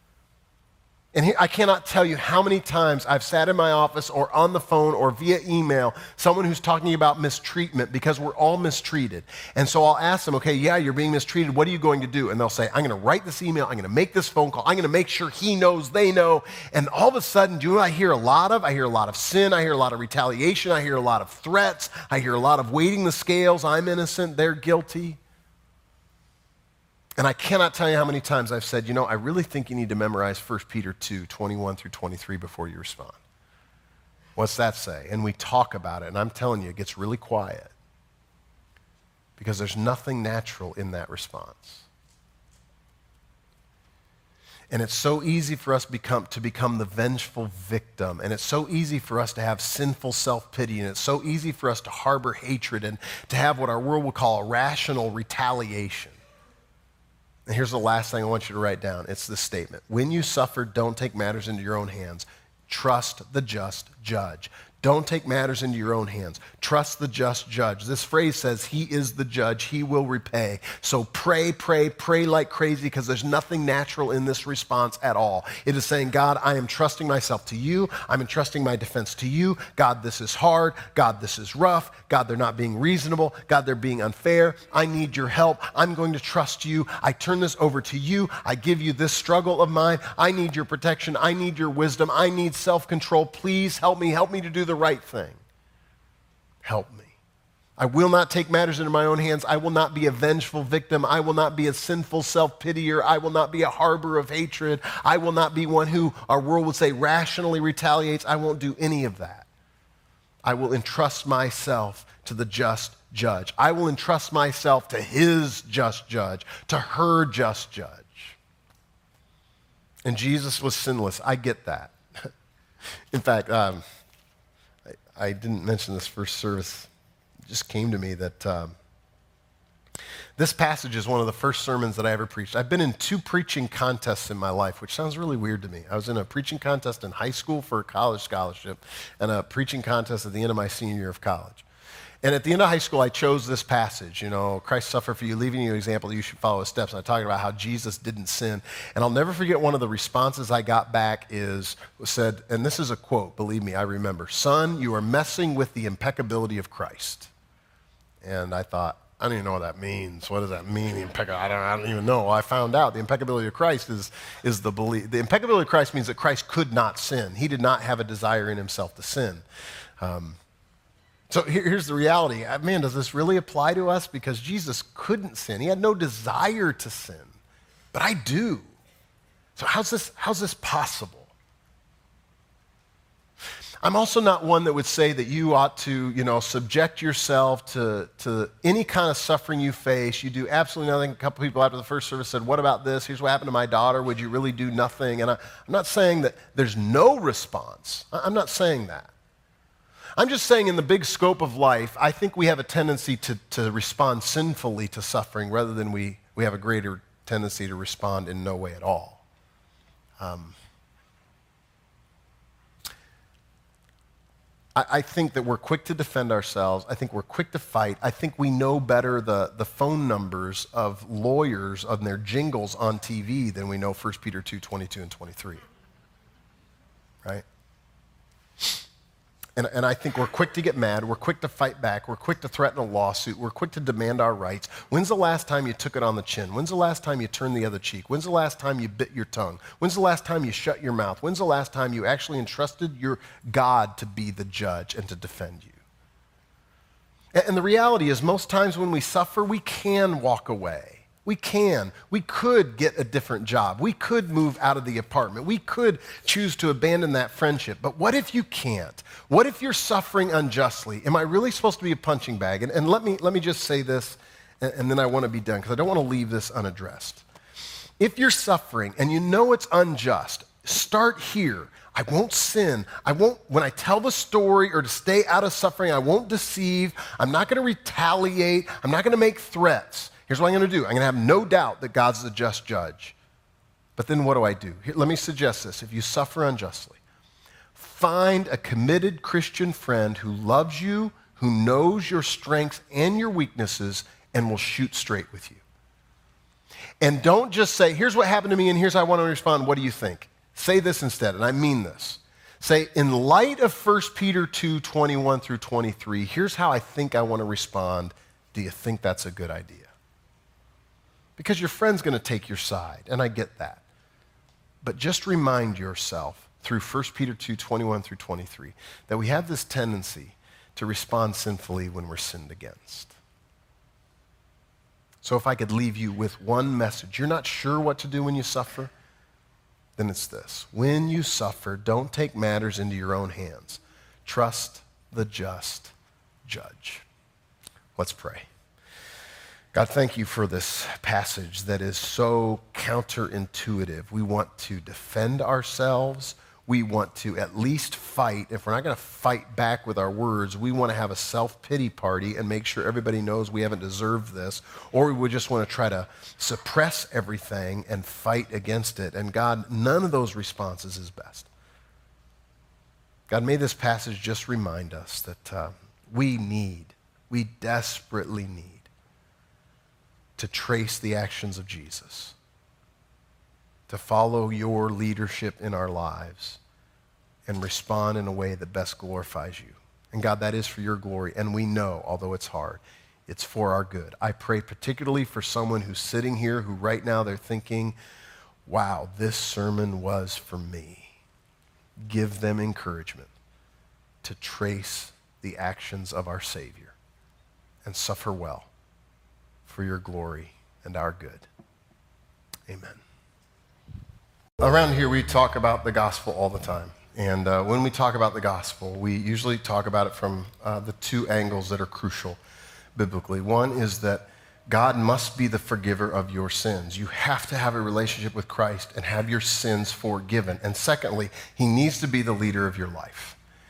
And he, I cannot tell you how many times I've sat in my office or on the phone or via email, someone who's talking about mistreatment, because we're all mistreated. And so I'll ask them, okay, yeah, you're being mistreated. What are you going to do? And they'll say, I'm going to write this email. I'm going to make this phone call. I'm going to make sure he knows, they know. And all of a sudden, do you know what I hear a lot of? I hear a lot of sin. I hear a lot of retaliation. I hear a lot of threats. I hear a lot of weighting the scales. I'm innocent. They're guilty. And I cannot tell you how many times I've said, you know, I really think you need to memorize First Peter two, twenty-one through twenty-three before you respond. What's that say? And we talk about it, and I'm telling you, it gets really quiet because there's nothing natural in that response. And it's so easy for us become, to become the vengeful victim, and it's so easy for us to have sinful self-pity, and it's so easy for us to harbor hatred and to have what our world would call a rational retaliation. And here's the last thing I want you to write down. It's this statement. When you suffer, don't take matters into your own hands. Trust the just judge. Don't take matters into your own hands. Trust the just judge. This phrase says, he is the judge. He will repay. So pray, pray, pray like crazy, because there's nothing natural in this response at all. It is saying, God, I am trusting myself to you. I'm entrusting my defense to you. God, this is hard. God, this is rough. God, they're not being reasonable. God, they're being unfair. I need your help. I'm going to trust you. I turn this over to you. I give you this struggle of mine. I need your protection. I need your wisdom. I need self-control. Please help me. Help me to do the right thing. Help me. I will not take matters into my own hands. I will not be a vengeful victim. I will not be a sinful self-pitier. I will not be a harbor of hatred. I will not be one who our world would say rationally retaliates. I won't do any of that. I will entrust myself to the just judge. I will entrust myself to his just judge, to her just judge. And Jesus was sinless. I get that. In fact, um, I, I didn't mention this first service. It just came to me that um, This passage is one of the first sermons that I ever preached. I've been in two preaching contests in my life, which sounds really weird to me. I was in a preaching contest in high school for a college scholarship and a preaching contest at the end of my senior year of college. And at the end of high school, I chose this passage, you know, Christ suffered for you, leaving you an example that you should follow his steps. And I talked about how Jesus didn't sin. And I'll never forget one of the responses I got back is, said, and this is a quote, believe me, I remember, "Son, you are messing with the impeccability of Christ." And I thought, I don't even know what that means. What does that mean? Impecc- I, don't, I don't even know. I found out the impeccability of Christ is, is the belief. The impeccability of Christ means that Christ could not sin. He did not have a desire in himself to sin. Um, So here, here's the reality. Man, does this really apply to us? Because Jesus couldn't sin. He had no desire to sin, but I do. So how's this, how's this possible? I'm also not one that would say that you ought to, you know, subject yourself to, to any kind of suffering you face. You do absolutely nothing. A couple people after the first service said, "What about this? Here's what happened to my daughter. Would you really do nothing?" And I, I'm not saying that there's no response. I'm not saying that. I'm just saying in the big scope of life, I think we have a tendency to, to respond sinfully to suffering rather than we, we have a greater tendency to respond in no way at all. Um, I, I think that we're quick to defend ourselves. I think we're quick to fight. I think we know better the, the phone numbers of lawyers on their jingles on T V than we know First Peter two, twenty-two and twenty-three. Right? And, and I think we're quick to get mad, we're quick to fight back, we're quick to threaten a lawsuit, we're quick to demand our rights. When's the last time you took it on the chin? When's the last time you turned the other cheek? When's the last time you bit your tongue? When's the last time you shut your mouth? When's the last time you actually entrusted your God to be the judge and to defend you? And, and the reality is most times when we suffer, we can walk away. We can. We could get a different job. We could move out of the apartment. We could choose to abandon that friendship. But what if you can't? What if you're suffering unjustly? Am I really supposed to be a punching bag? And, and let me, let me just say this, and, and then I want to be done, because I don't want to leave this unaddressed. If you're suffering and you know it's unjust, start here. I won't sin. I won't, when I tell the story or to stay out of suffering, I won't deceive. I'm not going to retaliate. I'm not going to make threats. Here's what I'm going to do. I'm going to have no doubt that God's the just judge. But then what do I do? Here, let me suggest this. If you suffer unjustly, find a committed Christian friend who loves you, who knows your strengths and your weaknesses, and will shoot straight with you. And don't just say, here's what happened to me, and here's how I want to respond. What do you think? Say this instead, and I mean this. Say, in light of First Peter two, twenty-one through twenty-three, here's how I think I want to respond. Do you think that's a good idea? Because your friend's going to take your side, and I get that. But just remind yourself through First Peter two, twenty-one through twenty-three, that we have this tendency to respond sinfully when we're sinned against. So if I could leave you with one message, you're not sure what to do when you suffer, then it's this. When you suffer, don't take matters into your own hands. Trust the just judge. Let's pray. God, thank you for this passage that is so counterintuitive. We want to defend ourselves. We want to at least fight. If we're not going to fight back with our words, we want to have a self-pity party and make sure everybody knows we haven't deserved this, or we would just want to try to suppress everything and fight against it. And God, none of those responses is best. God, may this passage just remind us that uh, we need, we desperately need to trace the actions of Jesus, to follow your leadership in our lives and respond in a way that best glorifies you. And God, that is for your glory. And we know, although it's hard, it's for our good. I pray particularly for someone who's sitting here who right now they're thinking, wow, this sermon was for me. Give them encouragement to trace the actions of our Savior and suffer well for your glory and our good. Amen. Around here, we talk about the gospel all the time. And uh, when we talk about the gospel, we usually talk about it from uh, the two angles that are crucial biblically. One is that God must be the forgiver of your sins. You have to have a relationship with Christ and have your sins forgiven. And secondly, he needs to be the leader of your life.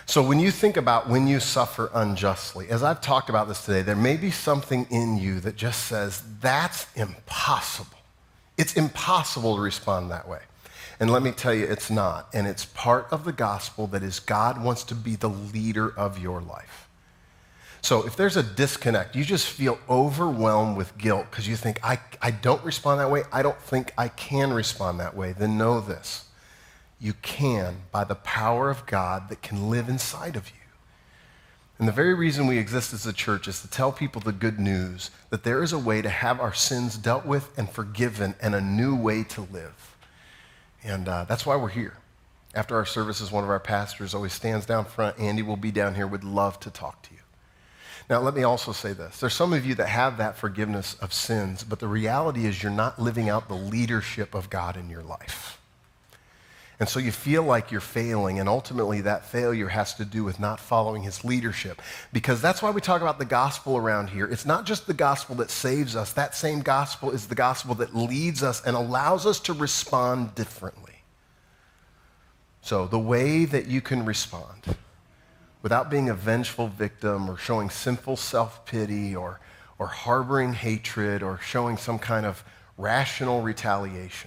So when you think about when you suffer unjustly, as I've talked about this today, there may be something in you that just says, that's impossible. It's impossible to respond that way. And let me tell you, it's not. And it's part of the gospel that is God wants to be the leader of your life. So if there's a disconnect, you just feel overwhelmed with guilt because you think, I, I don't respond that way, I don't think I can respond that way, then know this. You can by the power of God that can live inside of you. And the very reason we exist as a church is to tell people the good news that there is a way to have our sins dealt with and forgiven and a new way to live. And uh, that's why we're here. After our services, one of our pastors always stands down front. Andy will be down here, would love to talk to you. Now, let me also say this. There's some of you that have that forgiveness of sins, but the reality is you're not living out the leadership of God in your life. And so you feel like you're failing, and ultimately that failure has to do with not following his leadership. Because that's why we talk about the gospel around here. It's not just the gospel that saves us. That same gospel is the gospel that leads us and allows us to respond differently. So the way that you can respond without being a vengeful victim or showing sinful self-pity or, or harboring hatred or showing some kind of rational retaliation,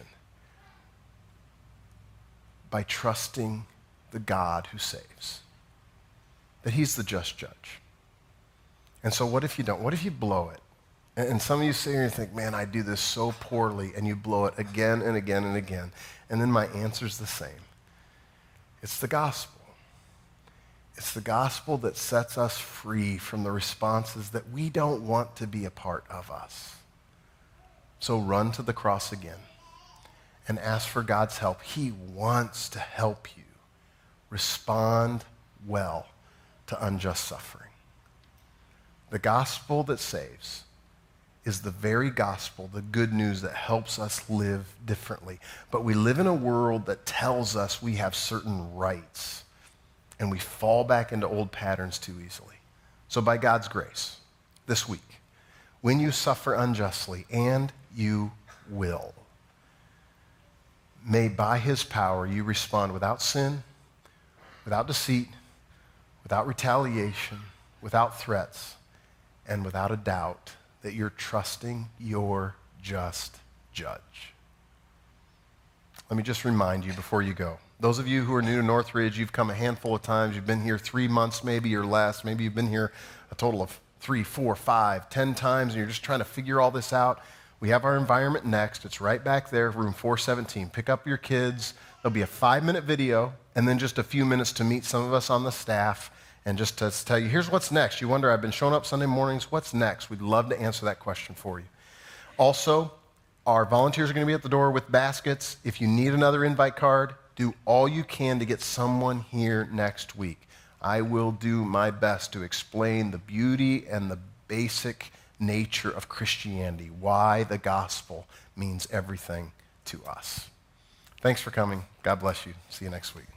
by trusting the God who saves, that he's the just judge. And so what if you don't? What if you blow it? And some of you sit here and think, man, I do this so poorly, and you blow it again and again and again. And then my answer's the same. It's the gospel. It's the gospel that sets us free from the responses that we don't want to be a part of us. So run to the cross again and ask for God's help. He wants to help you respond well to unjust suffering. The gospel that saves is the very gospel, the good news that helps us live differently. But we live in a world that tells us we have certain rights, and we fall back into old patterns too easily. So by God's grace, this week, when you suffer unjustly, and you will, may by his power you respond without sin, without deceit, without retaliation, without threats, and without a doubt that you're trusting your just judge. Let me just remind you before you go. Those of you who are new to Northridge, you've come a handful of times. You've been here three months maybe or less. Maybe you've been here a total of three, four, five, ten times, and you're just trying to figure all this out. We have our environment next. It's right back there, room four seventeen. Pick up your kids. There'll be a five-minute video and then just a few minutes to meet some of us on the staff and just to tell you, here's what's next. You wonder, I've been showing up Sunday mornings. What's next? We'd love to answer that question for you. Also, our volunteers are going to be at the door with baskets. If you need another invite card, do all you can to get someone here next week. I will do my best to explain the beauty and the basic nature of Christianity, why the gospel means everything to us. Thanks for coming. God bless you. See you next week.